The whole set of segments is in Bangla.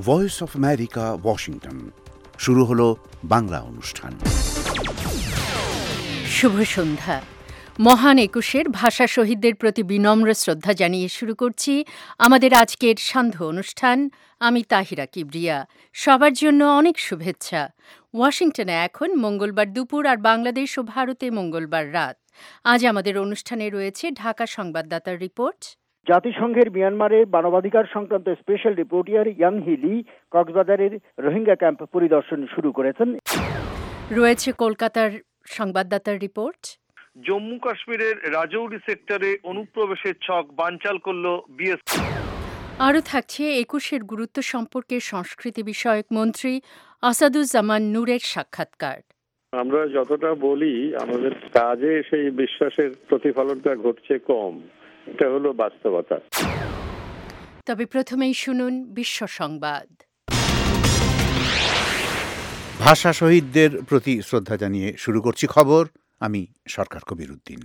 Voice of America, Washington. শুরু হলো বাংলা অনুষ্ঠান। শুভ সন্ধ্যা। মহান একুশের ভাষা শহীদদের প্রতি বিনম্র শ্রদ্ধা জানিয়ে শুরু করছি আমাদের আজকের সান্ধ্য অনুষ্ঠান। আমি তাহিরা কিবরিয়া। সবার জন্য অনেক শুভেচ্ছা। ওয়াশিংটনে এখন মঙ্গলবার দুপুর আর বাংলাদেশ ও ভারতে মঙ্গলবার রাত। আজ আমাদের অনুষ্ঠানে রয়েছে ঢাকা সংবাদদাতার রিপোর্ট। জাতিসংঘের মিয়ানমারের মানবাধিকার সংক্রান্ত special reporter Yang Hee Lee কক্সবাজারের রোহিঙ্গা ক্যাম্প পরিদর্শন শুরু করেছেন। রয়েছে কলকাতার সংবাদদাতার রিপোর্ট। জম্মু কাশ্মীরের রাজৌরি সেক্টরে অনুপ্রবেশের ছক বানচাল করল বিএসএফ। আরও থাকছে একুশের গুরুত্ব সম্পর্কে সংস্কৃতি বিষয়ক মন্ত্রী আসাদুজ্জামান নূরের সাক্ষাৎকার। আমরা যতটা বলি আমাদের কাজে সেই বিশ্বাসের প্রতিফলনটা ঘটছে কম, এটা হলো বাস্তবতা। তবে প্রথমেই শুনুন বিশ্ব সংবাদ। ভাষা শহীদদের প্রতি শ্রদ্ধা জানিয়ে শুরু করছি খবর। আমি সরকার কবির উদ্দিন।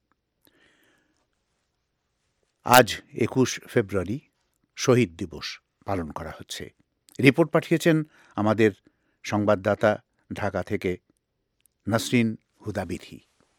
আজ 21 ফেব্রুয়ারি শহীদ দিবস পালন করা হচ্ছে। রিপোর্ট পাঠিয়েছেন আমাদের সংবাদদাতা ঢাকা থেকে নাসরিন হুদাবিথি।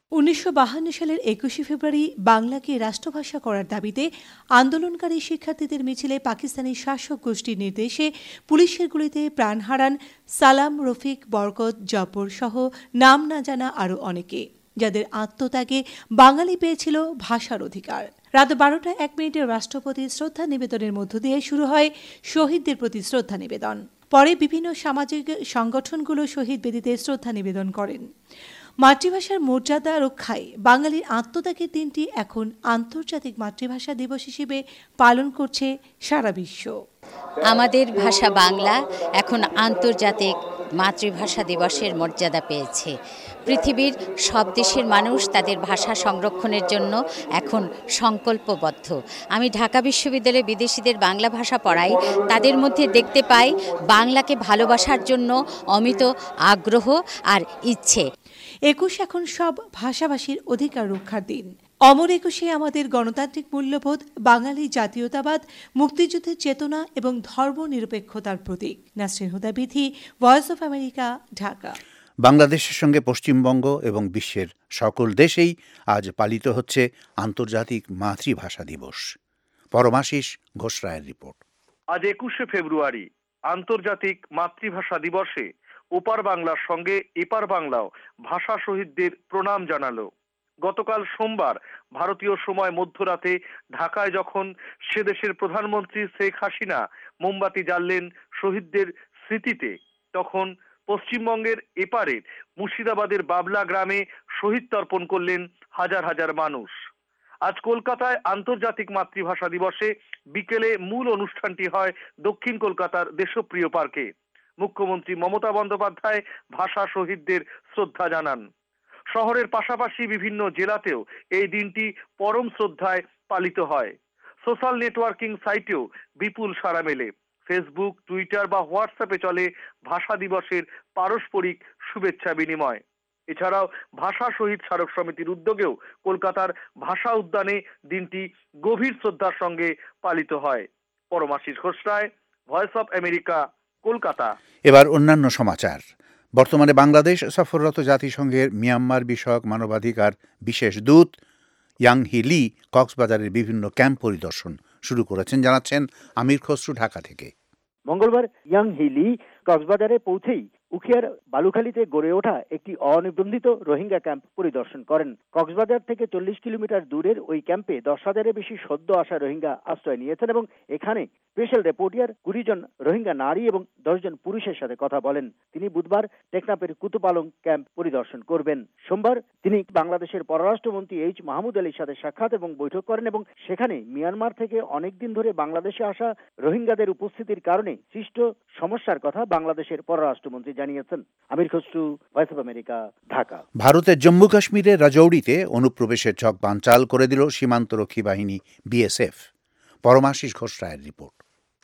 1952 সালের 21 ফেব্রুয়ারি বাংলাকে রাষ্ট্রভাষা করার দাবিতে আন্দোলনকারী শিক্ষার্থীদের মিছিলে পাকিস্তানি শাসক গোষ্ঠীর নির্দেশে পুলিশের গুলিতে প্রাণ হারান সালাম, রফিক, বরকত, জফর সহ নাম না জানা আরও অনেকে, যাদের আত্মত্যাগে বাঙালি পেয়েছিল ভাষার অধিকার। রাত 12টা 1 মিনিটে রাষ্ট্রপতির শ্রদ্ধা নিবেদনের মধ্য দিয়ে শুরু হয় শহীদদের প্রতি শ্রদ্ধা নিবেদন। পরে বিভিন্ন সামাজিক সংগঠনগুলো শহীদ বেদিতে শ্রদ্ধা নিবেদন করেন। মাতৃভাষার মর্যাদা রক্ষায় বাঙালির আত্মত্যাগের দিনটি এখন আন্তর্জাতিক মাতৃভাষা দিবস হিসেবে পালন করছে সারা বিশ্ব। আমাদের ভাষা বাংলা এখন আন্তর্জাতিক মাতৃভাষা দিবসের মর্যাদা পেয়েছে। পৃথিবীর সব দেশের মানুষ তাদের ভাষা সংরক্ষণের জন্য এখন সংকল্পবদ্ধ। আমি ঢাকা বিশ্ববিদ্যালয়ে বিদেশিদের বাংলা ভাষা পড়াই, তাদের মধ্যে দেখতে পাই বাংলাকে ভালোবাসার জন্য অমিত আগ্রহ আর ইচ্ছে। 21 এখন সব ভাষাভাষীর অধিকার রক্ষার দিন। অমর 21 আমাদের গণতান্ত্রিক মূল্যবোধ, বাঙালি জাতীয়তাবাদ, মুক্তিযুদ্ধের চেতনা এবং ধর্মনিরপেক্ষতার প্রতীক। Nasrin Hudabithi, voice of America, Dhaka. বাংলাদেশের সঙ্গে পশ্চিমবঙ্গ এবং বিশ্বের সকল দেশেই আজ পালিত হচ্ছে আন্তর্জাতিক মাতৃভাষা দিবস। পরমাশিস ঘোষ রায়ের রিপোর্ট। আজ 21 ফেব্রুয়ারি আন্তর্জাতিক মাতৃভাষা দিবসে ওপার বাংলার সঙ্গে এপার বাংলাও ভাষা শহীদদের প্রণাম জানালো। গতকাল সোমবার ভারতীয় সময় মধ্যরাতে ঢাকায় যখন সে দেশের প্রধানমন্ত্রী শেখ হাসিনা মোমবাতি জ্বাললেন শহীদদের স্মৃতিতে, তখন পশ্চিমবঙ্গের এপারের মুর্শিদাবাদের বাবলা গ্রামে শহীদ তর্পণ করলেন হাজার হাজার মানুষ। আজ কলকাতায় আন্তর্জাতিক মাতৃভাষা দিবসে বিকেলে মূল অনুষ্ঠানটি হয় দক্ষিণ কলকাতার দেশপ্রিয় পার্কে। মুখ্যমন্ত্রী মমতা বন্দ্যোপাধ্যায় ভাষা শহীদদের শ্রদ্ধা জানান। শহরের পাশাপাশি বিভিন্ন জেলাতেও এই দিনটি পরম শ্রদ্ধায় পালিত হয়। সোশ্যাল নেটওয়ার্কিং সাইটেও বিপুল সাড়া মেলে। ফেসবুক, টুইটার বা হোয়াটসঅ্যাপে চলে ভাষা দিবসের পারস্পরিক শুভেচ্ছা বিনিময়। এছাড়াও ভাষা শহীদ স্মারক সমিতির উদ্যোগেও কলকাতার ভাষা উদ্যানে দিনটি গভীর শ্রদ্ধার সঙ্গে পালিত হয়। Paramashis Ghosh Roy, voice of America, Kolkata. এবার অন্যান্য সমাচার। বর্তমানে বাংলাদেশ সফররত জাতিসংঘের মিয়ানমার বিষয়ক মানবাধিকার বিশেষ দূত ইয়াং হি লি কক্সবাজারের বিভিন্ন ক্যাম্প পরিদর্শন শুরু করেছেন, জানাচ্ছেন আমির খসরু ঢাকা থেকে। মঙ্গলবার ইয়াং হি লি কক্সবাজারে পৌঁছেই উখিয়ার বালুখালীতে গড়ে ওঠা একটি অনিবন্ধিত রোহিঙ্গা ক্যাম্প পরিদর্শন করেন। কক্সবাজার থেকে 40 কিলোমিটার দূরের ওই ক্যাম্পে 10,000-এর বেশি সদ্য আসা রোহিঙ্গা আশ্রয় নিয়েছেন এবং এখানে স্পেশাল রিপোর্টার 20 জন রোহিঙ্গা নারী এবং 10 জন পুরুষের সাথে কথা বলেন। তিনি বুধবার টেকনাফের কুতুপালং ক্যাম্প পরিদর্শন করবেন। সোমবার তিনি বাংলাদেশের পররাষ্ট্রমন্ত্রী এইচ মাহমুদ আলীর সাথে সাক্ষাৎ এবং বৈঠক করেন এবং সেখানে মিয়ানমার থেকে অনেকদিন ধরে বাংলাদেশে আসা রোহিঙ্গাদের উপস্থিতির কারণে সৃষ্ট সমস্যার কথা বাংলাদেশের পররাষ্ট্রমন্ত্রী জানিয়েছেন। Amir Khasru, voice of America, Dhaka. ভারতের জম্মু কাশ্মীরের রাজৌরিতে অনুপ্রবেশের ছক বানচাল করে দিল সীমান্তরক্ষী বাহিনী বিএসএফ। পরমাশিস ঘোষ রায়ের রিপোর্ট।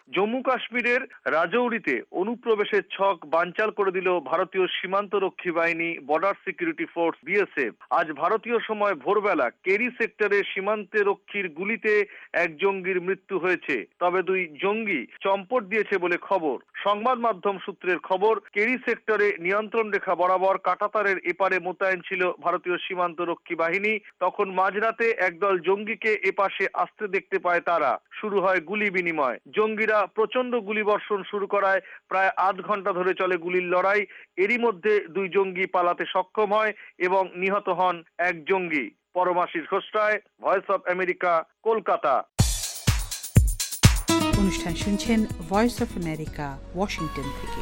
জম্মু কাশ্মীরের রাজৌরিতে অনুপ্রবেশের ছক বানচাল করে দিল ভারতীয় সীমান্তরক্ষী বাহিনী বর্ডার সিকিউরিটি ফোর্স বিএসএফ। আজ ভারতীয় সময় ভোরবেলা কেরি সেক্টরে সীমান্তে রক্ষীর গুলিতে এক জঙ্গির মৃত্যু হয়েছে, তবে 2 জঙ্গি চম্পট দিয়েছে বলে খবর। সংবাদ মাধ্যম সূত্রের খবর, কেরি সেক্টরে নিয়ন্ত্রণ রেখা বরাবর কাঁটাতারের এপারে মোতায়েন ছিল ভারতীয় সীমান্তরক্ষী বাহিনী। তখন মাঝরাতে একদল জঙ্গিকে এপাশে আসতে দেখতে পায় তারা। শুরু হয় গুলি বিনিময়। জঙ্গিরা প্রচন্ড গুলিবর্ষণ শুরু করায় প্রায় আধ ঘন্টা ধরে চলে গুলির লড়াই। এরই মধ্যে 2 জঙ্গি পালাতে সক্ষম হয় এবং নিহত হন এক জঙ্গি। Paramashis Ghoshroy, voice of America, Kolkata. অনুষ্ঠান শুনছেন ভয়েস অফ আমেরিকা, ওয়াশিংটন থেকে।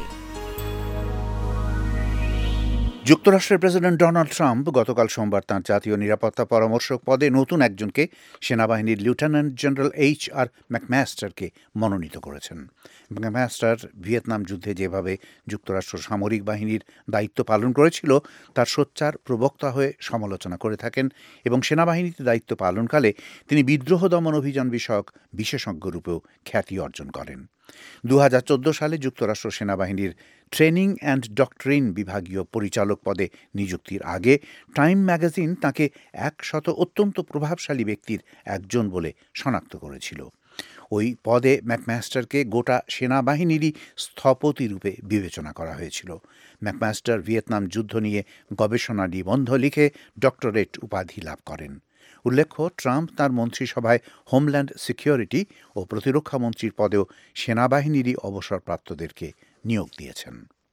যুক্তরাষ্ট্রের প্রেসিডেন্ট ডোনাল্ড ট্রাম্প গতকাল সোমবার তাঁর জাতীয় নিরাপত্তা পরামর্শক পদে নতুন একজনকে, সেনাবাহিনীর লেফটেন্যান্ট জেনারেল HR ম্যাকম্যাস্টারকে মনোনীত করেছেন। ম্যাকম্যাস্টার ভিয়েতনাম যুদ্ধে যেভাবে যুক্তরাষ্ট্র সামরিক বাহিনীর দায়িত্ব পালন করেছিল তার সোচ্চার প্রবক্তা হয়ে সমালোচনা করে থাকেন এবং সেনাবাহিনীতে দায়িত্ব পালনকালে তিনি বিদ্রোহ দমন অভিযান বিষয়ক বিশেষজ্ঞরূপেও খ্যাতি অর্জন করেন। 2014 সালে যুক্তরাষ্ট্র সেনাবাহিনীর ট্রেনিং অ্যান্ড ডক্ট্রিন বিভাগীয় পরিচালক পদে নিযুক্তির আগে টাইম ম্যাগাজিন তাঁকে 100 অত্যন্ত প্রভাবশালী ব্যক্তির একজন বলে শনাক্ত করেছিল। ওই পদে ম্যাকম্যাস্টারকে গোটা সেনাবাহিনীরই স্থপতি রূপে বিবেচনা করা হয়েছিল। ম্যাকম্যাস্টার ভিয়েতনাম যুদ্ধ নিয়ে গবেষণা নিবন্ধ লিখে ডক্টরেট উপাধি লাভ করেন। উল্লেখ্য, ট্রাম্প তাঁর মন্ত্রিসভায় হোমল্যান্ড সিকিউরিটি ও প্রতিরক্ষা মন্ত্রীর পদেও সেনাবাহিনীরই অবসরপ্রাপ্তদেরকে নিয়োগ দিয়েছেন।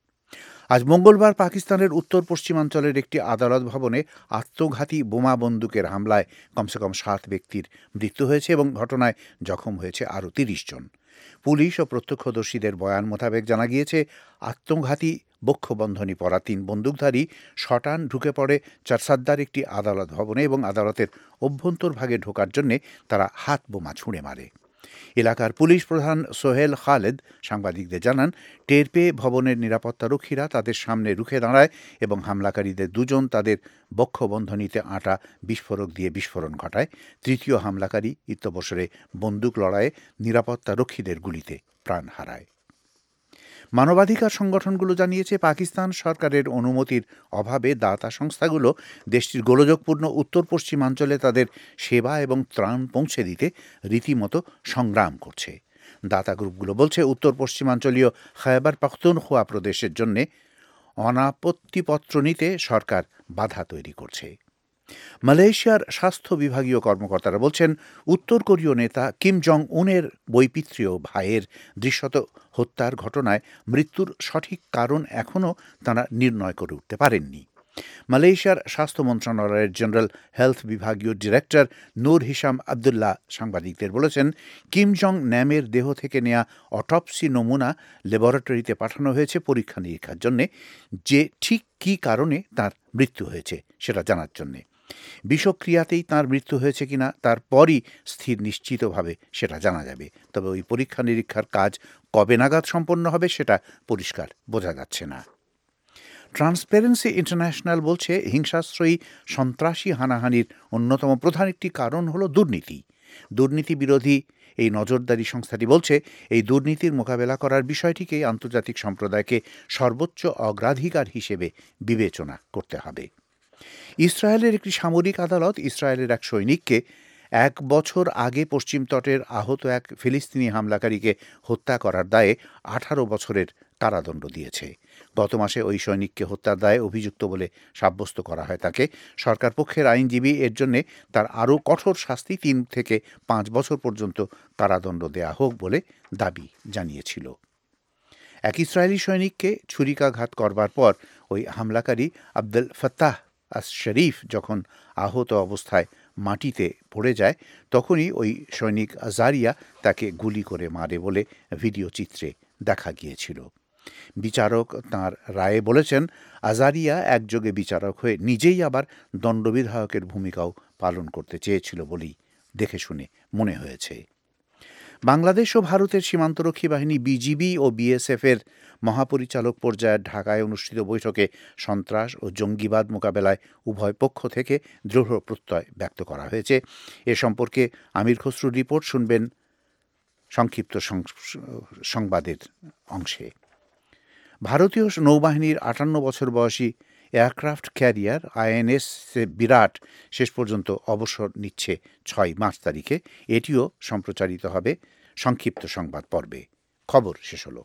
আজ মঙ্গলবার পাকিস্তানের উত্তর পশ্চিমাঞ্চলের একটি আদালত ভবনে আত্মঘাতী বোমা বন্দুকের হামলায় কমসে কম 7 ব্যক্তির মৃত্যু হয়েছে এবং ঘটনায় জখম হয়েছে আরও 30 জন। পুলিশ ও প্রত্যক্ষদর্শীদের বয়ান মোতাবেক জানা গিয়েছে, আত্মঘাতী বক্ষবন্ধনী পরা 3 বন্দুকধারী শটান ঢুকে পড়ে চারসাদ্দার একটি আদালত ভবনে এবং আদালতের অভ্যন্তরভাগে ঢোকার জন্যে তারা হাত বোমা ছুঁড়ে মারে। এলাকার পুলিশ প্রধান সোহেল খালেদ সাংবাদিকদের জানান, টের পেয়ে ভবনের নিরাপত্তারক্ষীরা তাদের সামনে রুখে দাঁড়ায় এবং হামলাকারীদের 2 জন তাদের বক্ষবন্ধনীতে আঁটা বিস্ফোরক দিয়ে বিস্ফোরণ ঘটায়। তৃতীয় হামলাকারী ইত্যবসরে বন্দুক লড়াইয়ে নিরাপত্তারক্ষীদের গুলিতে প্রাণ হারায়। মানবাধিকার সংগঠনগুলো জানিয়েছে, পাকিস্তান সরকারের অনুমতির অভাবে দাতা সংস্থাগুলো দেশটির গোলযোগপূর্ণ উত্তর পশ্চিমাঞ্চলে তাদের সেবা এবং ত্রাণ পৌঁছে দিতে রীতিমতো সংগ্রাম করছে। দাতা গ্রুপগুলো বলছে, উত্তর পশ্চিমাঞ্চলীয় খায়বার পাখতুনখোয়া প্রদেশের জন্য অনাপত্তিপত্র নিতে সরকার বাধা তৈরি করছে। মালয়েশিয়ার স্বাস্থ্য বিভাগীয় কর্মকর্তারা বলছেন, উত্তর কোরীয় নেতা কিম জং উনের বৈপিত্রীয় ভাইয়ের দৃশ্যত হত্যার ঘটনায় মৃত্যুর সঠিক কারণ এখনও তাঁরা নির্ণয় করে উঠতে পারেননি। মালয়েশিয়ার স্বাস্থ্য মন্ত্রণালয়ের জেনারেল হেলথ বিভাগীয় ডিরেক্টর নূর হিসাম আবদুল্লাহ সাংবাদিকদের বলেছেন, কিম জং ন্যামের দেহ থেকে নেয়া অটপসি নমুনা ল্যাবরেটরিতে পাঠানো হয়েছে পরীক্ষা নিরীক্ষার জন্যে, যে ঠিক কী কারণে তার মৃত্যু হয়েছে সেটা জানার জন্যে। বিষক্রিয়াতেই তার মৃত্যু হয়েছে কিনা তারপরই স্থির নিশ্চিতভাবে সেটা জানা যাবে। তবে ওই পরীক্ষা নিরীক্ষার কাজ কবে নাগাদ সম্পন্ন হবে সেটা পরিষ্কার বোঝা যাচ্ছে না। ট্রান্সপারেন্সি ইন্টারন্যাশনাল বলছে, হিংসাশ্রয়ী সন্ত্রাসী হানাহানির অন্যতম প্রধান একটি কারণ হল দুর্নীতি। দুর্নীতি বিরোধী এই নজরদারি সংস্থাটি বলছে, এই দুর্নীতির মোকাবেলা করার বিষয়টিকেই আন্তর্জাতিক সম্প্রদায়কে সর্বোচ্চ অগ্রাধিকার হিসেবে বিবেচনা করতে হবে। ইসরায়েলের একটি সামরিক আদালত ইসরায়েলের এক সৈনিককে 1 বছর আগে পশ্চিম তটের আহত এক ফিলিস্তিনি হামলাকারীকে হত্যা করার দায়ে 18 বছরের কারাদণ্ড দিয়েছে। গত মাসে ওই সৈনিককে হত্যার দায়ে অভিযুক্ত বলে সাব্যস্ত করা হয় তাকে। সরকার পক্ষের আইনজীবী এর জন্যে তার আরও কঠোর শাস্তি 3 থেকে 5 বছর পর্যন্ত কারাদণ্ড দেয়া হোক বলে দাবি জানিয়েছিল। এক ইসরায়েলি সৈনিককে ছুরিকাঘাত করবার পর ওই হামলাকারী আব্দুল ফাত্তাহ আস শরীফ যখন আহত অবস্থায় মাটিতে পড়ে যায়, তখনই ওই সৈনিক আজারিয়া তাকে গুলি করে মারে বলে ভিডিও চিত্রে দেখা গিয়েছিল। বিচারক তাঁর রায়ে বলেছেন, আজারিয়া একযোগে বিচারক হয়ে নিজেই আবার দণ্ডবিধায়কের ভূমিকাও পালন করতে চেয়েছিল বলেই দেখে শুনে মনে হয়েছে। বাংলাদেশ ও ভারতের সীমান্তরক্ষী বাহিনী বিজিবি ও বিএসএফের মহাপরিচালক পর্যায়ের ঢাকায় অনুষ্ঠিত বৈঠকে সন্ত্রাস ও জঙ্গিবাদ মোকাবেলায় উভয় পক্ষ থেকে দৃঢ় প্রত্যয় ব্যক্ত করা হয়েছে। এ সম্পর্কে আমির খসরুর রিপোর্ট শুনবেন সংক্ষিপ্ত সংবাদের অংশে। ভারতীয় নৌবাহিনীর 58 বছর বয়সী এয়ারক্রাফট ক্যারিয়ার INS বিরাট শেষ পর্যন্ত অবসর নিচ্ছে 6 মার্চ তারিখে। এটিও সম্প্রচারিত হবে সংক্ষিপ্ত সংবাদ পর্বে। খবর শেষ হলো।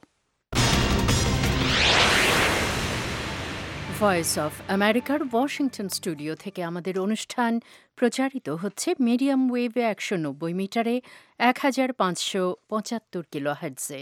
ভয়েস অফ আমেরিকার ওয়াশিংটন স্টুডিও থেকে আমাদের অনুষ্ঠান প্রচারিত হচ্ছে মিডিয়াম ওয়েভে 190 মিটারে 1575 কিলোহার্টজে।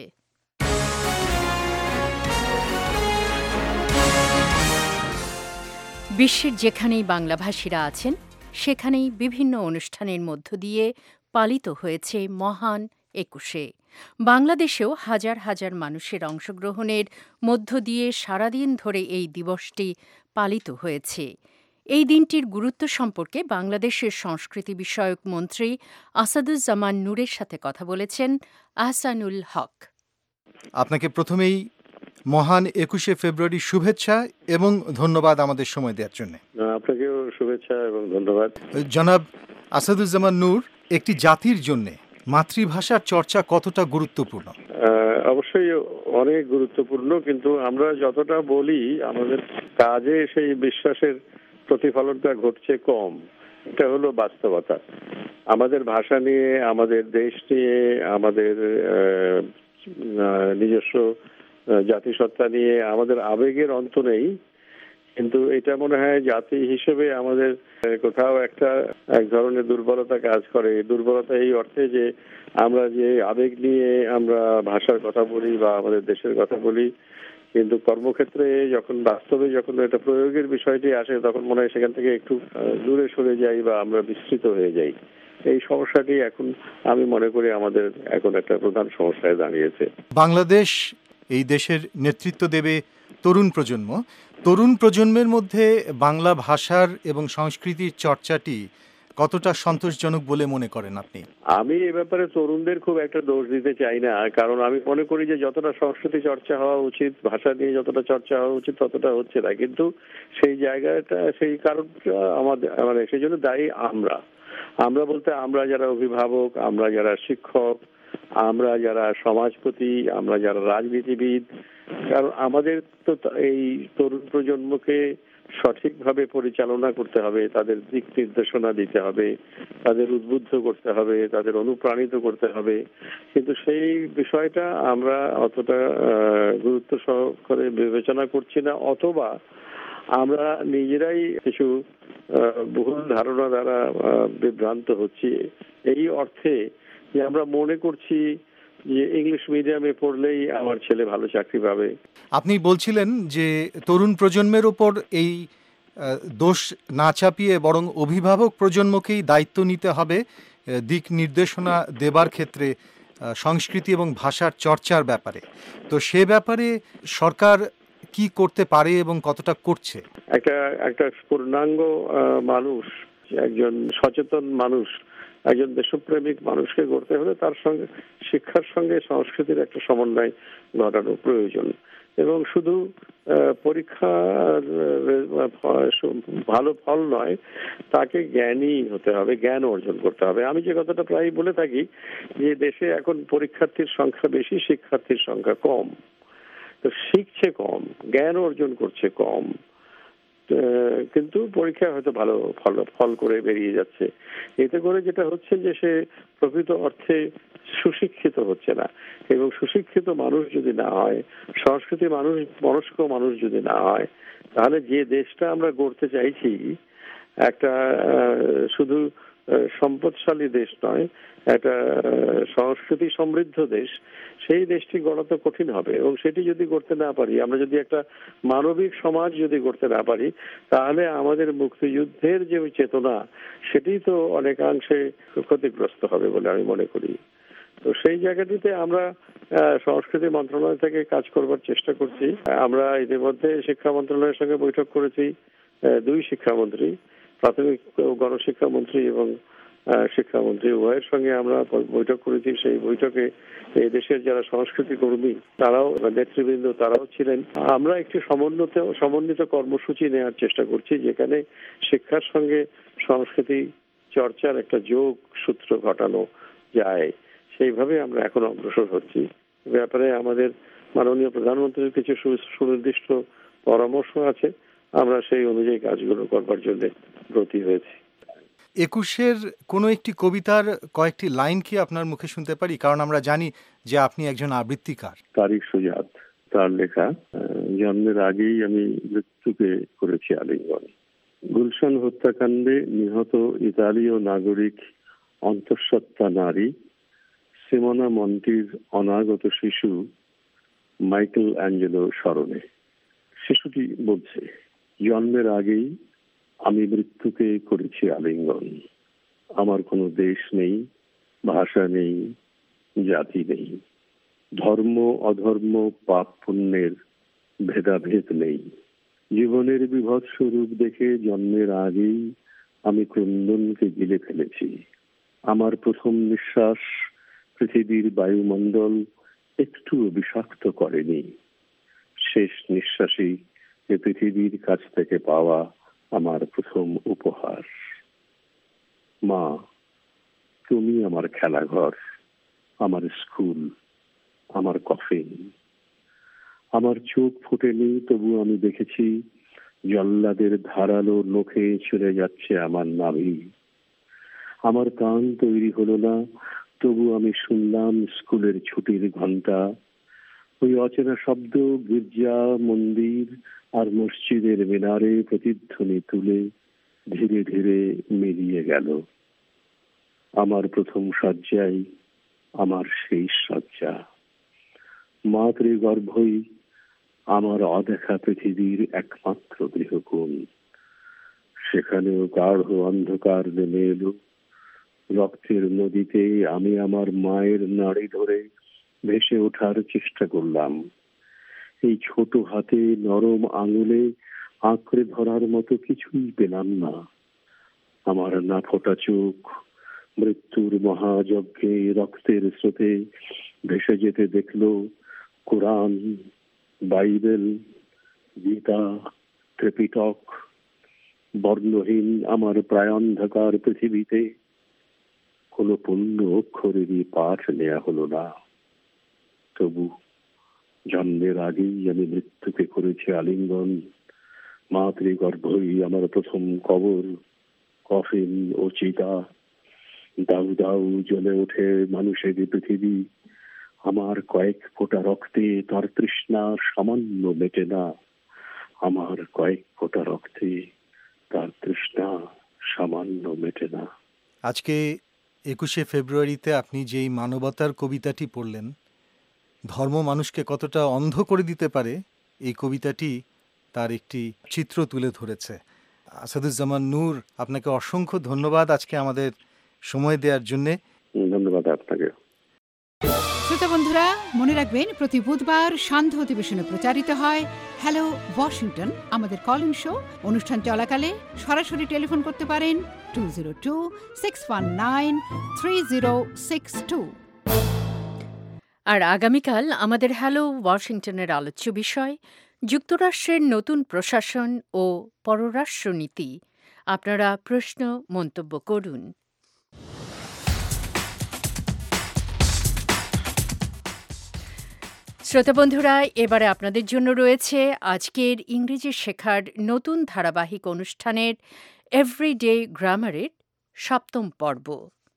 বিশ্বের যেখানেই বাংলাভাষীরা আছেন সেখানেই বিভিন্ন অনুষ্ঠানের মধ্য দিয়ে পালিত হয়েছে মহান একুশে। বাংলাদেশেও হাজার হাজার মানুষের অংশগ্রহণের মধ্য দিয়ে সারাদিন ধরে এই দিবসটি পালিত হয়েছে। এই দিনটির গুরুত্ব সম্পর্কে বাংলাদেশের সংস্কৃতি বিষয়ক মন্ত্রী আসাদুজ্জামান নূরের সাথে কথা বলেছেন আহসানুল হক। আপনাকে প্রথমেই মহান 21শে ফেব্রুয়ারি শুভেচ্ছা এবং ধন্যবাদ আমাদের সময় দেওয়ার জন্য। আপনাকেও শুভেচ্ছা এবং ধন্যবাদ। জনাব আসাদুজ্জামান নূর, একটি জাতির জন্য মাতৃভাষার চর্চা কতটা গুরুত্বপূর্ণ? অবশ্যই অনেক গুরুত্বপূর্ণ, কিন্তু আমরা যতটা বলি আমাদের কাজে সেই বিশ্বাসের প্রতিফলনটা ঘটছে কম। এটা হলো বাস্তবতা। আমাদের ভাষা নিয়ে, আমাদের দেশ নিয়ে, আমাদের নিজস্ব জাতিসত্তা নিয়ে আমাদের আবেগের অন্ত নেই, কিন্তু এটা মনে হয় জাতি হিসেবে আমাদের কোথাও এক ধরনের দুর্বলতা কাজ করে। দুর্বলতা এই অর্থে যে আমরা যে আবেগ নিয়ে আমরা ভাষার কথা বলি বা আমাদের দেশের কথা বলি, কিন্তু কর্মক্ষেত্রে বাস্তবে যখন এটা প্রয়োগের বিষয়টি আসে তখন মনে হয় সেখান থেকে একটু দূরে সরে যাই বা আমরা বিস্তৃত হয়ে যাই। এই সমস্যাটি এখন আমি মনে করি আমাদের এখন একটা প্রধান সমস্যায় দাঁড়িয়েছে। বাংলাদেশ এই দেশের নেতৃত্ব দেবে তরুণ প্রজন্ম। তরুণ প্রজন্মের মধ্যে বাংলা ভাষার এবং সংস্কৃতির চর্চাটি কতটা সন্তোষজনক বলে মনে করেন আপনি? আমি এ ব্যাপারে তরুণদের খুব একটা দোষ দিতে চাই না, কারণ আমি মনে করি যে যতটা সংস্কৃতি চর্চা হওয়া উচিত, ভাষা নিয়ে যতটা চর্চা হওয়া উচিত ততটা হচ্ছে না। কিন্তু সেই জায়গাটা, সেই কারণটা আমাদের সেই জন্য দায়ী আমরা বলতে আমরা যারা অভিভাবক, আমরা যারা শিক্ষক, আমরা যারা সমাজপতি, আমরা যারা রাজনীতিবিদ, কারণ আমাদের তো এই তরুণ প্রজন্মকে সঠিকভাবে পরিচালনা করতে হবে, তাদের দিক নির্দেশনা দিতে হবে, তাদের উদ্বুদ্ধ করতে হবে, তাদের অনুপ্রাণিত করতে হবে। কিন্তু সেই বিষয়টা আমরা অতটা গুরুত্ব সহকারে বিবেচনা করছি না, অথবা আমরা নিজেরাই কিছু ভুল ধারণা দ্বারা বিভ্রান্ত হচ্ছি। এই অর্থে যে আমরা মনে করছি যে ইংলিশ মিডিয়ামে পড়লেই আমার ছেলে ভালো চাকরি পাবে। আপনি বলছিলেন যে তরুণ প্রজন্মের ওপর এই দোষ না চাপিয়ে বরং অভিভাবক প্রজন্মকেই দায়িত্ব নিতে হবে দিক নির্দেশনা দেবার ক্ষেত্রে সংস্কৃতি এবং ভাষার চর্চার ব্যাপারে। তো সে ব্যাপারে সরকার কি করতে পারে এবং কতটা করছে? একটা পূর্ণাঙ্গ মানুষ, একজন সচেতন মানুষ, একজন দেশপ্রেমিক মানুষকে গড়তে হলে তার সঙ্গে শিক্ষার সঙ্গে সংস্কৃতির একটা সমন্বয় ঘটানো প্রয়োজন। এবং শুধু পরীক্ষার ভালো ফল নয়, তাকে জ্ঞানী হতে হবে, জ্ঞান অর্জন করতে হবে। আমি যে কথাটা প্রায় বলে থাকি যে দেশে এখন পরীক্ষার্থীর সংখ্যা বেশি, শিক্ষার্থীর সংখ্যা কম। তো শিখছে কম, জ্ঞান অর্জন করছে কম, কিন্তু পরীক্ষায় হয়তো ভালো ফল করে বেরিয়ে যাচ্ছে। এতে করে যেটা হচ্ছে যে সে প্রকৃত অর্থে সুশিক্ষিত হচ্ছে না। এবং সুশিক্ষিত মানুষ যদি না হয়, সংস্কৃতি মনস্ক মানুষ যদি না হয়, তাহলে যে দেশটা আমরা গড়তে চাইছি একটা শুধু সম্পদশালী দেশ নয়, একটা সংস্কৃতি সমৃদ্ধ দেশ, সেই দেশটি গড়া তো কঠিন হবে। এবং সেটি যদি করতে না পারি, আমরা যদি একটা মানবিক সমাজ যদি করতে না পারি, তাহলে আমাদের মুক্তিযুদ্ধের যে চেতনা সেটি তো অনেকাংশে ক্ষতিগ্রস্ত হবে বলে আমি মনে করি। তো সেই জায়গাটিতে আমরা সংস্কৃতি মন্ত্রণালয় থেকে কাজ করবার চেষ্টা করছি। আমরা ইতিমধ্যে শিক্ষা মন্ত্রণালয়ের সঙ্গে বৈঠক করেছি, 2 শিক্ষামন্ত্রী, প্রাথমিক গণশিক্ষামন্ত্রী এবং শিক্ষামন্ত্রী উভয়ের সঙ্গে আমরা বৈঠক করেছি। সেই বৈঠকে এই দেশের যারা সংস্কৃতি কর্মী তারাও, নেতৃবৃন্দ তারাও ছিলেন। আমরা একটি সমন্বিত কর্মসূচি নেওয়ার চেষ্টা করছি, যেখানে শিক্ষার সঙ্গে সংস্কৃতি চর্চার একটা যোগ সূত্র ঘটানো যায়। সেইভাবে আমরা এখন অগ্রসর হচ্ছি। ব্যাপারে আমাদের মাননীয় প্রধানমন্ত্রীর কিছু সুনির্দিষ্ট পরামর্শ আছে, আমরা সেই অনুযায়ী কাজগুলো করবার জন্য ব্রতী হয়েছি। ২১-এর কোনো একটি কবিতার কয়েকটি লাইন কি আপনার মুখে শুনতে পারি? কারণ আমরা জানি যে আপনি একজন আবৃত্তিকার। তারিক সুজাত, তার লেখা। জন্মের আগেই আমি মৃত্যুকে করেছি আলিঙ্গন। গুলশান হত্যাকাণ্ডে নিহত ইতালীয় নাগরিক অন্তঃসত্ত্বা নারী সিমোনা মন্টির অনাগত শিশু মাইকেল অ্যাঞ্জেলো স্মরণে। শিশুটি বলছে, জন্মের আগেই আমি মৃত্যুকে করেছি আলিঙ্গন। আমার কোনো দেশ নেই, ভাষা নেই, জাতি নেই, ধর্ম অধর্ম পাপ পুণ্যের ভেদাভেদ নেই। জীবনের বিভৎস রূপ দেখে জন্মের আগেই আমি ক্রন্দনকে গিলে ফেলেছি। আমার প্রথম নিঃশ্বাস পৃথিবীর বায়ুমণ্ডল একটুও বিষাক্ত করেনি। শেষ নিঃশ্বাসই এ পৃথিবীর কাছ থেকে পাওয়া আমার প্রথম উপহার। মা, তুমি আমার খেলাঘর, আমার স্কুল, আমার কফিন। আমার চোখ ফোটেনি, তবু আমি দেখেছি জল্লাদের ধারালো নখে চলে যাচ্ছে আমার নাভি। আমার কান তৈরি হলো না, তবু আমি শুনলাম স্কুলের ছুটির ঘন্টা। ওই অচেনা শব্দ গির্জা, মন্দির আর মসজিদের মিনারে প্রতিধ্বনি তুলে ধীরে ধীরে মিলিয়ে গেল। আমার প্রথম শয্যাই আমার শেষ শয্যা। মাতৃগর্ভই আমার অদেখা পৃথিবীর একমাত্র গৃহকোণ। সেখানেও গাঢ় অন্ধকার নেমে এলো। রক্তের নদীতে আমি আমার মায়ের নাড়ি ধরে ভেসে ওঠার চেষ্টা করলাম। এই ছোট হাতে নরম আঙুলে আঁকড়ে ধরার মতো কিছুই পেলাম না। আমার না ফোটা চোখ মৃত্যুর মহাযজ্ঞে রক্তের স্রোতে ভেসে যেতে দেখলো কোরআন, বাইবেল, গীতা, ত্রিপিটক। বর্ণহীন আমার প্রায়ন্ধকার পৃথিবীতে কোনো পূর্ণ অক্ষরেরই পাঠ নেওয়া হলো না। তবু জন্মের আগেই আমি মৃত্যুকে করেছি আলিঙ্গন। মাতৃগর্ভই আমার প্রথম কবর, কফিন ও চিতা। দাউ দাউ জ্বলে ওঠে মানুষের পৃথিবী। আমার কয়েক ফোঁটা রক্তে তার তৃষ্ণা সামান্য মেটে না। আমার কয়েক ফোঁটা রক্তে তার তৃষ্ণা সামান্য মেটে না। আজকে ২১শে ফেব্রুয়ারিতে আপনি যেই মানবতার কবিতাটি পড়লেন, ধর্ম মানুষকে কতটা অন্ধ করে দিতে পারে, এই কবিতাটি তার একটি চিত্র তুলে ধরেছে। আসাদুজ্জামান নূর, আপনাকে অসংখ্য ধন্যবাদ আজকে আমাদের সময় দেওয়ার জন্যে। ধন্যবাদ আপনাকে। শ্রোতা বন্ধুরা, মনে রাখবেন প্রতি বুধবার সান্ধ্য অধিবেশনে প্রচারিত হয় হ্যালো ওয়াশিংটন, আমাদের কলিং শো। অনুষ্ঠান চলাকালে সরাসরি টেলিফোন করতে পারেন 202-619-3062। আর আগামীকাল আমাদের হ্যালো ওয়াশিংটনের আলোচ্য বিষয় যুক্তরাষ্ট্রের নতুন প্রশাসন ও পররাষ্ট্রনীতি। আপনারা প্রশ্ন মন্তব্য করুন। শ্রোতা বন্ধুরা, এবারে আপনাদের জন্য রয়েছে আজকের ইংরেজি শেখার নতুন ধারাবাহিক অনুষ্ঠানের এভরিডে গ্রামারের ৭ম পর্ব।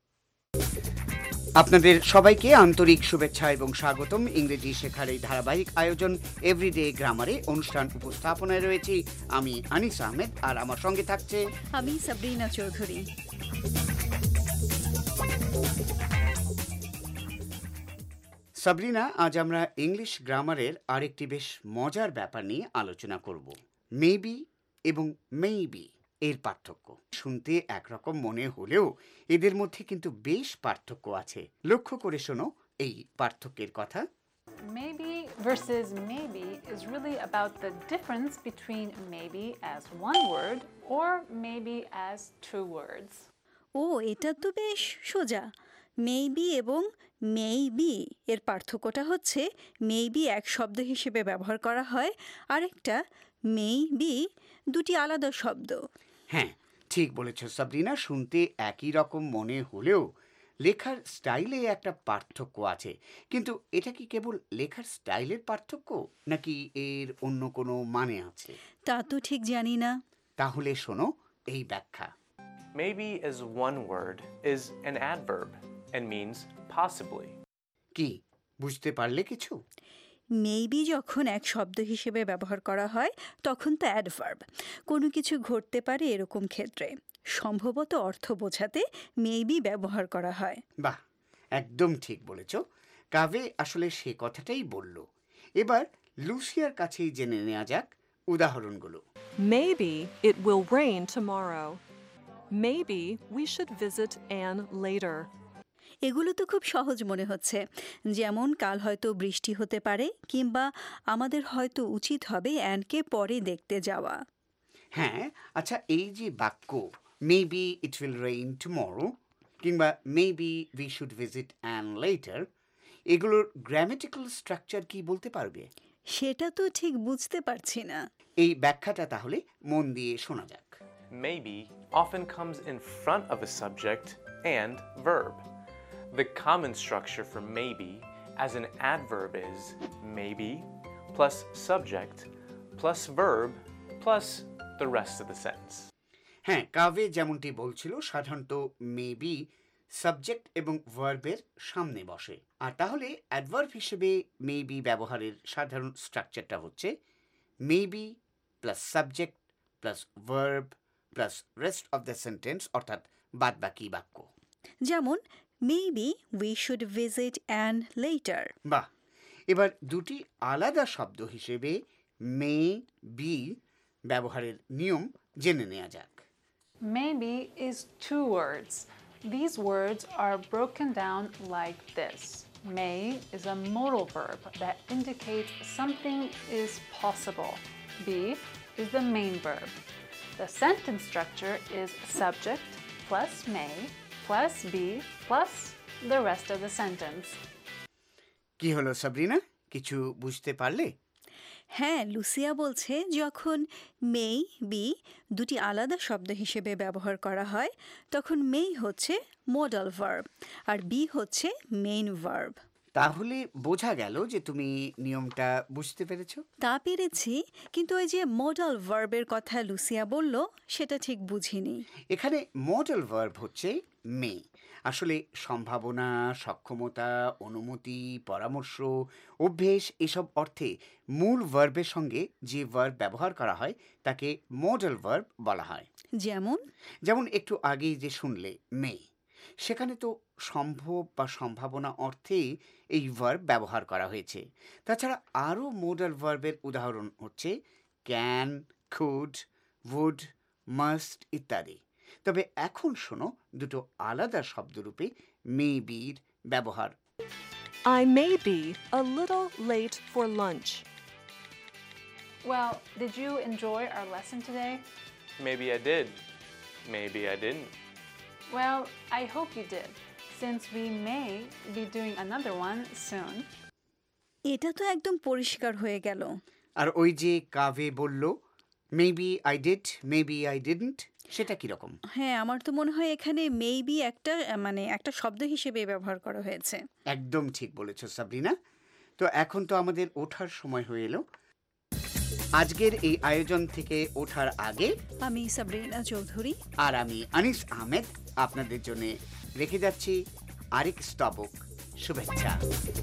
আপনাদের সবাইকে আন্তরিক শুভেচ্ছা এবং স্বাগতম। ইংরেজি শেখার এই ধারাবাহিক আয়োজন এভরিডে গ্রামারে অনুষ্ঠান উপস্থাপনায় রয়েছি আমি আনিস আহমেদ, আর আমার সঙ্গে থাকছে আমি সাবরিনা চৌধুরী। সাবরিনা, আজ আমরা ইংলিশ গ্রামারের আরেকটি বেশ মজার ব্যাপার নিয়ে আলোচনা করব। মেবি এবং মেইবি এর পার্থক্য। শুনতে একরকম মনে হলেও এদের মধ্যে কিন্তু বেশ পার্থক্য আছে। লক্ষ্য করে শোনো এই পার্থক্যের কথা। Maybe versus maybe is really about the difference between maybe as one word or maybe as two words. ও, এটা তো বেশ সোজা। মেইবি এবং মেইবি এর পার্থক্যটা হচ্ছে মেইবি এক শব্দ হিসেবে ব্যবহার করা হয়, আরেকটা মেইবি দুটি আলাদা শব্দ। হ্যাঁ, ঠিক বলেছ সাবরিনা। শুনতে একই রকম মনে হলেও লেখার স্টাইলে একটা পার্থক্য আছে, কিন্তু এটা কি কেবল লেখার স্টাইলের পার্থক্য, নাকি এর অন্য কোনো মানে আছে? তা তো ঠিক জানি না। তাহলে শোনো এই ব্যাখ্যা। Maybe as one word is an adverb and means possibly. কি বুঝতে পারলে কিছু? মেবি যখন এক শব্দ হিসেবে ব্যবহার করা হয় তখন তা অ্যাডভার্ব, কোনো কিছু ঘটতে পারে এরকম ক্ষেত্রে। সম্ভবত অর্থ বোঝাতে মেবি ব্যবহার করা হয়। বাহ, একদম ঠিক বলেছ। কাভে আসলে সে কথাটাই বলল। এবার লুসিয়ার কাছেই জেনে নেওয়া যাক উদাহরণগুলো। Maybe it will rain tomorrow. Maybe we should visit Anne later. এগুলো তো খুব সহজ মনে হচ্ছে, যেমন কাল হয়তো বৃষ্টি হতে পারে, কিংবা আমাদের হয়তো উচিত হবে অ্যানকে পরে দেখতে যাওয়া। হ্যাঁ, আচ্ছা, এই যে বাক্য maybe it will rain tomorrow কিংবা maybe we should visit an letter, এগুলোর গ্রামেটিক্যাল স্ট্রাকচার কি বলতে পারবে? সেটা তো ঠিক বুঝতে পারছি না। এই ব্যাখ্যাটা তাহলে মন দিয়ে শোনা যাক। Maybe often comes in front of a subject and verb. The common structure for maybe as an adverb is maybe plus subject plus verb plus the rest of the sentence. হ্যাঁ, কাভে যেমনটি বলছিল, সাধারণত মেবি সাবজেক্ট এবং ভার্বের সামনে বসে। আর তাহলে অ্যাডভার্ব হিসেবে মেবি ব্যবহারের সাধারণ স্ট্রাকচারটা হচ্ছে maybe plus subject plus verb plus rest of the sentence, অর্থাৎ বাদবাকি বাক্য। যেমন maybe we should visit an letter. বাহ, এবার দুটি আলাদা শব্দ হিসেবে মে বি ব্যবহারের নিয়ম জেনে নেওয়া যাক। Maybe is two words. These words are broken down like this. May is a modal verb that indicates something is possible. Be is the main verb. The sentence structure is subject plus may plus be plus the rest of the sentence. কি হলো সাবরিনা, কিছু বুঝতে পারলে? হ্যাঁ, লুসিয়া বলছে যখন মেই বি দুটি আলাদা শব্দ হিসেবে ব্যবহার করা হয় তখন মেই হচ্ছে মডাল ভার্ব আর বি হচ্ছে মেইন ভার্ব। তাহলে বোঝা গেল যে তুমি নিয়মটা বুঝতে পেরেছো। তা পেরেছি, কিন্তু ওই যে মডাল ভার্বের কথা লুসিয়া বলল সেটা ঠিক বুঝিনি। এখানে মডেল ভার্ব হচ্ছে মে। আসলে সম্ভাবনা, সক্ষমতা, অনুমতি, পরামর্শ, অভ্যেস এসব অর্থে মূল ভার্বের সঙ্গে যে ভার্ব ব্যবহার করা হয় তাকে মডেল ভার্ব বলা হয়। যেমন একটু আগেই যে শুনলে মে, সেখানে তো সম্ভব বা সম্ভাবনা অর্থে এই ভার্ব ব্যবহার করা হয়েছে। তাছাড়া আরও মডেল ভার্বের উদাহরণ হচ্ছে ক্যান, কুড, উড, মাস্ট ইত্যাদি। তবে এখন শোনো দুটো আলাদা শব্দরূপে মে বির ব্যবহার। I may be a little late for lunch. Well, did you enjoy our lesson today? Maybe I did. Maybe I didn't. Well, I hope you did, since we may be doing another one soon. এটা তো একদম পরিষ্কার হয়ে গেল। আর ওই যে কাভে বলল maybe I did, maybe I didn't, সেটা কিরকম? হ্যাঁ, আমার তো মনে হয় এখানে মেবি একটা শব্দ হিসেবে ব্যবহার করা হয়েছে। একদম ঠিক বলেছ সাবরিনা। তো এখন তো আমাদের ওঠার সময় হয়ে এলো। আজকের এই আয়োজন থেকে ওঠার আগে আমি সাবরিনা চৌধুরী আর আমি আনিস আহমেদ আপনাদের জন্য রেখে যাচ্ছি আরেক স্তবক শুভেচ্ছা।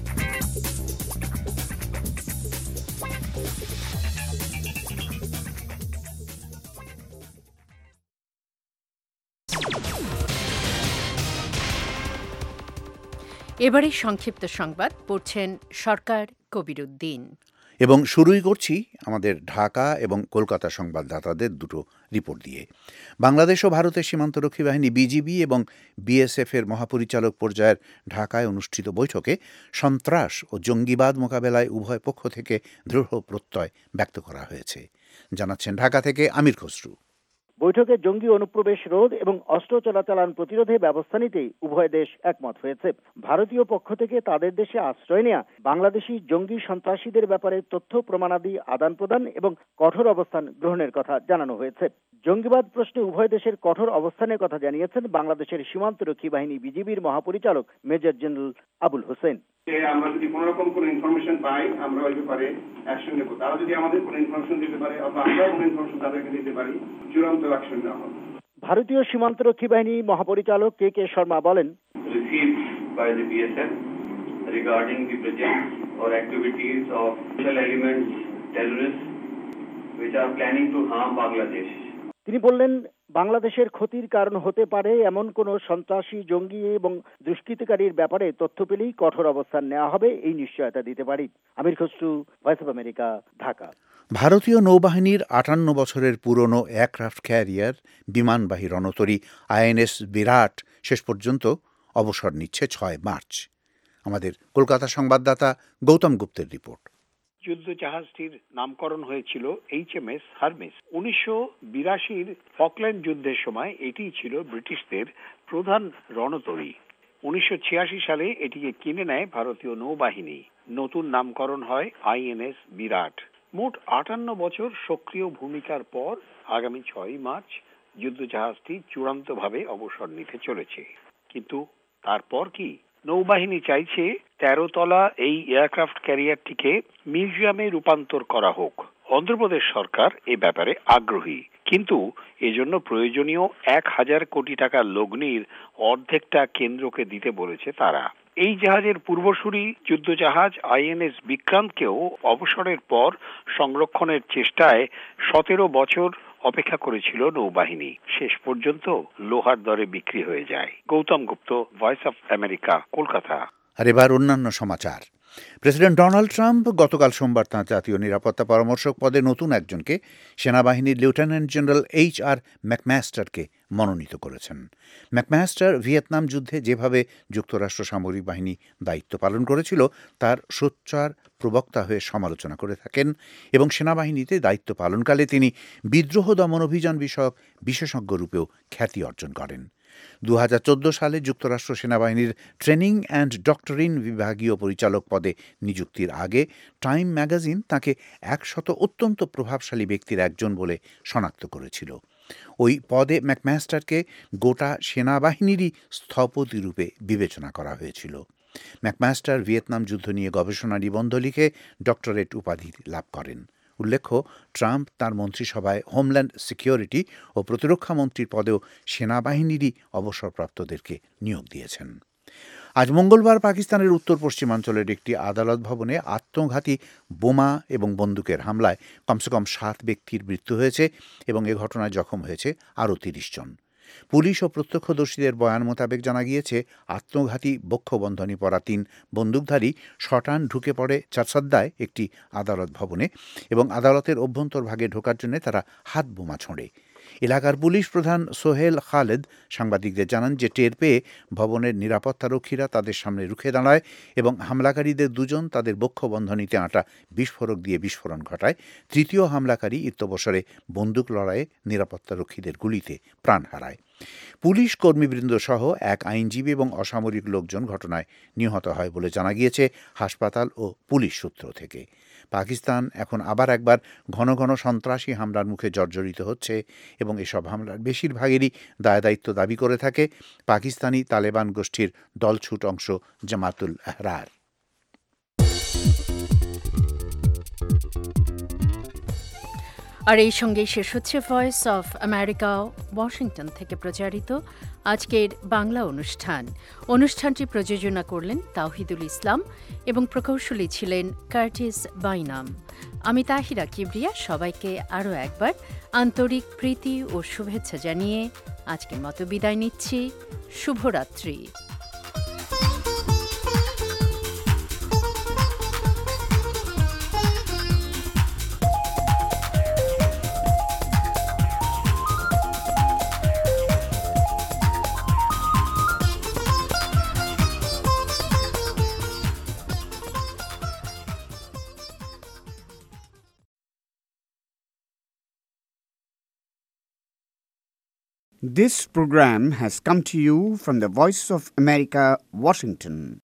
এবারে সংক্ষিপ্ত সংবাদ পড়ছেন সরকার কবিরউদ্দিন এবং শুরুই করছি আমাদের ঢাকা এবং কলকাতা সংবাদদাতাদের দুটো রিপোর্ট দিয়ে। বাংলাদেশ ও ভারতের সীমান্তরক্ষী বাহিনী বিজিবি এবং বিএসএফ এর মহাপরিচালক পর্যায়ের ঢাকায় অনুষ্ঠিত বৈঠকে সন্ত্রাস ও জঙ্গিবাদ মোকাবেলায় উভয় পক্ষ থেকে দৃঢ় প্রত্যয় ব্যক্ত করা হয়েছে, জানাচ্ছেন ঢাকা থেকে আমির খসরু। বৈঠকে জঙ্গি অনুপ্রবেশ রোধ এবং অস্ত্র চোরাচালান প্রতিরোধে ব্যবস্থা নিতে উভয় দেশ একমত হয়েছে। ভারতীয় পক্ষ থেকে তাদের দেশে আশ্রয় নেয়া বাংলাদেশি জঙ্গি সন্ত্রাসীদের ব্যাপারে তথ্য প্রমাণাদি আদান প্রদান এবং কঠোর অবস্থান গ্রহণের কথা জানানো হয়েছে। জঙ্গিবাদ প্রশ্নে উভয় দেশের কঠোর অবস্থানের কথা জানিয়েছেন বাংলাদেশের সীমান্তরক্ষী বাহিনী বিজিবির মহাপরিচালক মেজর জেনারেল আবুল হোসেন। আমরা যদি কোন রকম কোন ইনফরমেশন পাই আমরা ওই ব্যাপারে অ্যাকশন নেব। তারা যদি আমাদের কোন ইনফরমেশন দিতে পারে অথবা আমরা কোন ইনফরমেশন তাদেরকে দিতে পারি, চূড়ান্ত অ্যাকশন নেওয়া হবে। ভারতীয় সীমান্তরক্ষী বাহিনী মহাপরিচালক কে শর্মা বলেন, received by the BSF regarding the presence or activities of special elements, terrorists which are planning to harm Bangladesh. তিনি বললেন, বাংলাদেশের ক্ষতির কারণ হতে পারে এমন কোন সন্ত্রাসী, জঙ্গি এবং দুষ্কৃতিকারীর ব্যাপারে তথ্য পেলেই কঠোর অবস্থান নেওয়া হবে, এই নিশ্চয়তা দিতে পারি। Amir Khasru, voice of America, Dhaka. ভারতীয় নৌবাহিনীর 58 বছরের পুরনো এয়ারক্রাফট ক্যারিয়ার বিমানবাহী রণতরী আইএনএস বিরাট শেষ পর্যন্ত অবসর নিচ্ছে 6 মার্চ। আমাদের কলকাতা সংবাদদাতা গৌতম গুপ্তের রিপোর্ট। যুদ্ধ জাহাজটির নামকরণ হয়েছিল এইচএমএস হারমিস। 1982 ফকল্যান্ড যুদ্ধের সময় এটিই ছিল ব্রিটিশদের প্রধান রণতরী। 1986 সালে এটিকে কিনে নেয় ভারতীয় নৌবাহিনী। নতুন নামকরণ হয় আইএনএস বিরাট। মোট 58 বছর সক্রিয় ভূমিকার পর আগামী 6 মার্চ যুদ্ধ জাহাজটি চূড়ান্তভাবে অবসর নিতে চলেছে। কিন্তু তারপর কি? নৌবাহিনী চাইছে 13 তলা এই এয়ারক্রাফট ক্যারিয়ারটিকে মিউজিয়ামে রূপান্তর করা হোক। অন্ধ্রপ্রদেশ সরকার এ ব্যাপারে আগ্রহী, কিন্তু এজন্য প্রয়োজনীয় 1000 কোটি টাকা লগ্নির অর্ধেকটা কেন্দ্রকে দিতে বলেছে তারা। এই জাহাজের পূর্বসূরি যুদ্ধজাহাজ আইএনএস বিক্রান্তকেও অবসরের পর সংরক্ষণের চেষ্টায় 17 বছর অপেক্ষা করেছিল নৌবাহিনী। শেষ পর্যন্ত লোহার দরে বিক্রি হয়ে যায়। Gautam Gupta, voice of America, Kolkata. আর এবার অন্যান্য সমাচার। প্রেসিডেন্ট ডোনাল্ড ট্রাম্প গতকাল সোমবার তাঁর জাতীয় নিরাপত্তা পরামর্শক পদে নতুন একজনকে, সেনাবাহিনীর লেফটেন্যান্ট জেনারেল HR ম্যাকম্যাস্টারকে মনোনীত করেছেন। ম্যাকম্যাস্টার ভিয়েতনাম যুদ্ধে যেভাবে যুক্তরাষ্ট্র সামরিক বাহিনী দায়িত্ব পালন করেছিল তার সোচ্চার প্রবক্তা হয়ে সমালোচনা করে থাকেন এবং সেনাবাহিনীতে দায়িত্ব পালনকালে তিনি বিদ্রোহ দমন অভিযান বিষয়ক বিশেষজ্ঞ রূপেও খ্যাতি অর্জন করেন। 2014 সালে যুক্তরাষ্ট্র সেনাবাহিনীর ট্রেনিং অ্যান্ড ডক্টরিন বিভাগীয় পরিচালক পদে নিযুক্তির আগে টাইম ম্যাগাজিন তাঁকে 100 অত্যন্ত প্রভাবশালী ব্যক্তির একজন বলে শনাক্ত করেছিল। ওই পদে ম্যাকম্যাস্টারকে গোটা সেনাবাহিনীরই স্থপতি রূপে বিবেচনা করা হয়েছিল। ম্যাকম্যাস্টার ভিয়েতনাম যুদ্ধ নিয়ে গবেষণা নিবন্ধ লিখে ডক্টরেট উপাধি লাভ করেন। উল্লেখ্য, ট্রাম্প তাঁর মন্ত্রিসভায় হোমল্যান্ড সিকিউরিটি ও প্রতিরক্ষা মন্ত্রীর পদেও সেনাবাহিনীরই অবসরপ্রাপ্তদেরকে নিয়োগ দিয়েছেন। আজ মঙ্গলবার পাকিস্তানের উত্তর পশ্চিমাঞ্চলের একটি আদালত ভবনে আত্মঘাতী বোমা এবং বন্দুকের হামলায় কমসে কম 7 ব্যক্তির মৃত্যু হয়েছে এবং এ ঘটনায় জখম হয়েছে আরও 30 জন। পুলিশ ও প্রত্যক্ষদর্শীদের বয়ান মোতাবেক জানা গিয়েছে, আত্মঘাতী বক্ষবন্ধনী পরা 3 বন্দুকধারী শটান ঢুকে পড়ে চারসাদ্দায় একটি আদালত ভবনে এবং আদালতের অভ্যন্তরভাগে ঢোকার জন্য তারা হাত বোমা ছোঁড়ে। এলাকার পুলিশ প্রধান সোহেল খালেদ সাংবাদিকদের জানান যে টের পেয়ে ভবনের নিরাপত্তারক্ষীরা তাদের সামনে রুখে দাঁড়ায় এবং হামলাকারীদের 2 জন তাদের বক্ষবন্ধনীতে আঁটা বিস্ফোরক দিয়ে বিস্ফোরণ ঘটায়। তৃতীয় হামলাকারী ইত্যবসরে বন্দুক লড়াইয়ে নিরাপত্তারক্ষীদের গুলিতে প্রাণ হারায়। পুলিশ কর্মীবৃন্দ সহ এক আইনজীবী এবং অসামরিক লোকজন ঘটনায় নিহত হয় বলে জানা গিয়েছে হাসপাতাল ও পুলিশ সূত্র থেকে। পাকিস্তান এখন আবার একবার ঘন ঘন সন্ত্রাসী হামলার মুখে জর্জরিত হচ্ছে এবং এসব হামলার বেশিরভাগেরই দায়দায়িত্ব দাবি করে থাকে পাকিস্তানি তালেবান গোষ্ঠীর দলছুট অংশ জামাতুল আহরার। আর এই সঙ্গেই শেষ হচ্ছে ভয়েস অফ আমেরিকা ওয়াশিংটন থেকে প্রচারিত আজকের বাংলা অনুষ্ঠানটি প্রযোজনা করলেন তাওহিদুল ইসলাম এবং প্রকৌশলী ছিলেন কার্টিস বাইনাম। আমি তাহিরা কিবরিয়া সবাইকে আরও একবার আন্তরিক প্রীতি ও শুভেচ্ছা জানিয়ে আজকের মতো বিদায় নিচ্ছি। শুভরাত্রি। This program has come to you from the Voice of America, Washington.